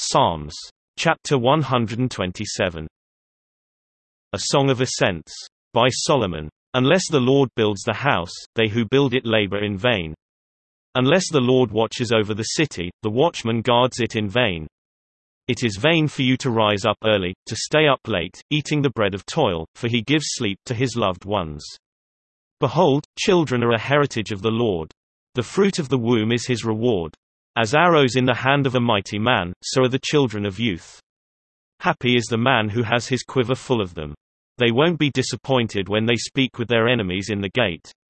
Psalms. Chapter 127. A Song of Ascents. By Solomon. Unless the Lord builds the house, they who build it labor in vain. Unless the Lord watches over the city, the watchman guards it in vain. It is vain for you to rise up early, to stay up late, eating the bread of toil, for he gives sleep to his loved ones. Behold, children are a heritage of the Lord. The fruit of the womb is his reward. As arrows in the hand of a mighty man, so are the children of youth. Happy is the man who has his quiver full of them. They won't be disappointed when they speak with their enemies in the gate.